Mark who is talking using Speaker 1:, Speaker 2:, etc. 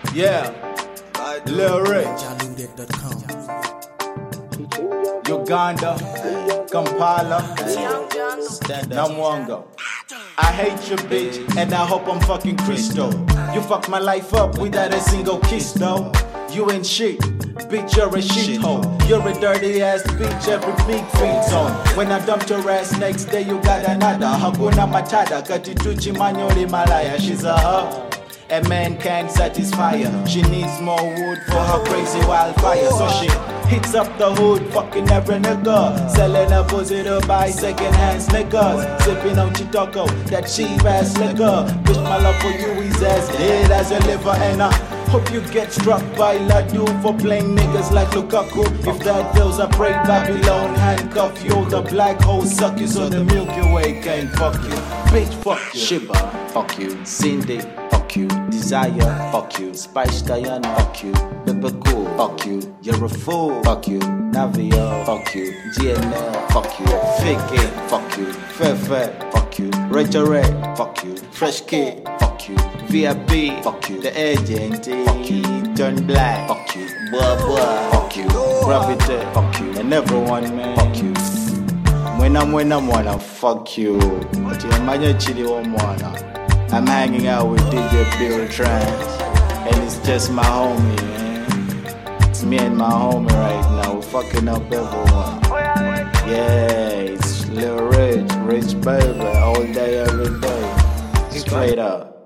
Speaker 1: Yeah, Lil Rich, Uganda, Kampala, Namwanga. I hate your bitch, and I hope I'm fucking Cristo. You fucked my life up without a single kiss, though. You ain't shit, bitch, you're a shithole. You're a dirty ass bitch, every big feed's on. When I dumped your ass next day, you got another. Hakuna Matata, Katituchi Manyoli Malaya, she's a hoe. A man can't satisfy her. She needs more wood for her crazy wildfire. So she hits up the hood, fucking every nigga. Selling a pussy to buy second-hand niggas. Sipping on Chitoko, that cheap ass liquor. Bitch, my love for you is as dead as a liver. And I hope you get struck by Ladu for playing niggas like Lukaku. If that deals, I pray Babylon handcuff you. The black hole suck you so the Milky Way can't fuck you. Bitch, fuck you. Shiba, fuck you. Cindy, fuck you. Desire, fuck you. Spice Diana, fuck you. Pepper Cool, fuck you. You're a fool, fuck you. Navio, fuck you. GNL, fuck you. Fake it, fuck you. Fefe, fuck you. Rachel Red, fuck you. Fresh Kid, fuck you. VIP, fuck you. The agent, fuck you. Turn black, fuck you. Blah blah, fuck you. Gravity, fuck you. And everyone, man, fuck you. When I'm wanna fuck you. I'm hanging out with DJ Bill Trans, and it's just my homie, man. It's me and my homie right now. We're fucking up everyone. Yeah, it's Lil Rich, Rich baby, all day, every day. Straight up.